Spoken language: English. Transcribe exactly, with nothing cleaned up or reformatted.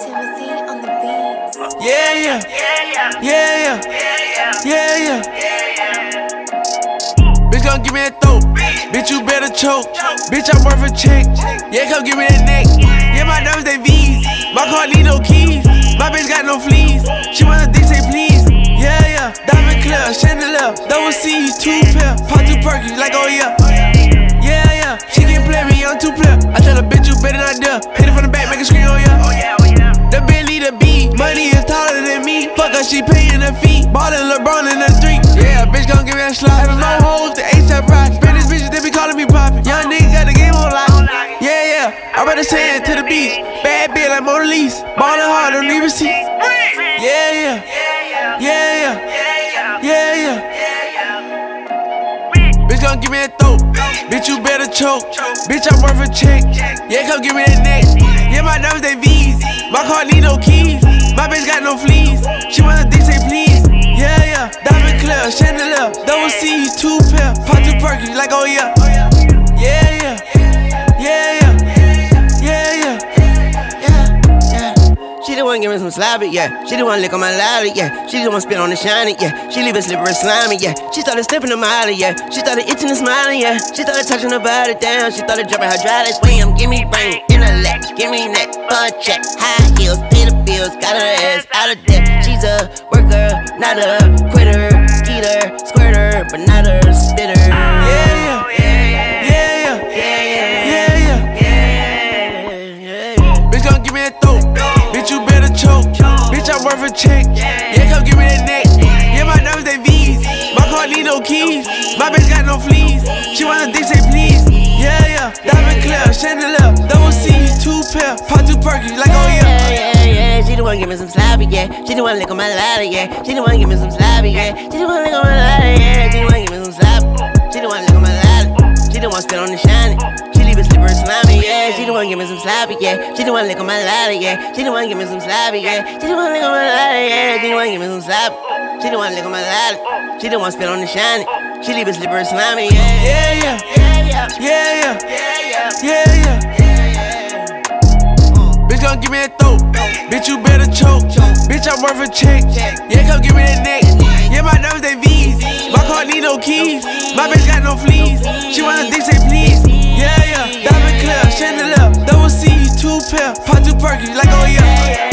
Timothy on the beat. Yeah, yeah, yeah, yeah, yeah, yeah, yeah. Bitch, gon' give me that throat. Bitch, you better choke. Bitch, I'm worth a check. Yeah, come give me that neck. Yeah, my diamonds, they V's. My car need no keys. My bitch got no fleas. She wanna dick, say please. Yeah, yeah, diamond clear, chandelier, double C's, two pair. Pop two perky, like oh yeah. Yeah, yeah, she can play me, I'm two player. I tell her, bitch, you better not dare. Hit it from the back, make it scream, oh yeah. Oh yeah, oh yeah. The Bentley, the B, money is taller than me. Fuck her, she paying her fee. Ballin' LeBron in the street. Yeah, bitch gon' give me that slide. Having more hoes than ASAP Rocky. Spanish bitches, they be calling me poppin'. Young nigga got the game on lock. Yeah, yeah, I better sand to the beach. Bad bitch like Mona Lisa. Ballin' hard, don't need receipts. Yeah, yeah, yeah, yeah, yeah, yeah. Bitch gon' give me that throat. Bitch, you better choke. Bitch, I'm worth a check. Yeah, come give me that neck. Yeah, my diamonds, they V's. My car need no keys. My bitch got no fleas. She wanna dick, say please. Yeah, yeah, diamond clear, chandelier, double C's, two pair. Pop two perky, like oh yeah. Yeah, yeah, yeah, yeah, yeah, yeah. She the one give me some sloppy, yeah. She the one lick on my lolly, yeah. She the one spit on the shiny, yeah. She leave it slippery slimy, yeah. She started sniffing the molly, yeah. She started itching and smiling, yeah. She started touching her body down. She started dropping hydraulics. Wham, give me brain, intellect, give me neck, fun check. High heels, pay the bills, got her ass out of debt. She's a worker, not a quitter. Skeeter, squirter, but not a spitter. Yeah, yeah, yeah, yeah, yeah, yeah, yeah. Bitch gon' give me that throat. Bitch, you better choke. Bitch, I'm worth a check. Yeah, come give me that neck. Yeah, my diamonds, they V's. My car need no keys. My bitch got no fleas. She wanna dick, say please. Yeah, yeah, diamond clear, chandelier, double C's, two pair. Pop two perky, like oh yeah. Yeah, yeah, she the one give me some sloppy, yeah. She the one lick on my ladder, yeah. She the one give me some sloppy, yeah. She the one lick on my ladder, yeah. She the one give me some sloppy. She the one lick on my ladder. She the one spit on the shiny. She leave it slippery slimy, yeah. She the one give me some sloppy, yeah. She the one lick on my ladder, yeah. She the one give me some sloppy, yeah. She the one lick on my ladder, yeah. She the one give me some sloppy. She the one lick on my ladder. She the one spit on the shiny. She leave it slippery slimy, yeah. Yeah, yeah, yeah, yeah, yeah, yeah, yeah. Bitch gon' give me that throat. Bitch, you better choke. Bitch, I'm worth a check. Yeah, come give me that neck. Yeah, my diamonds, they V's. My car need no keys. My bitch got no fleas. She wanna dick, say please. Yeah, yeah, diamond clear, chandelier, double C's, two pair. Pop two perky, like oh yeah.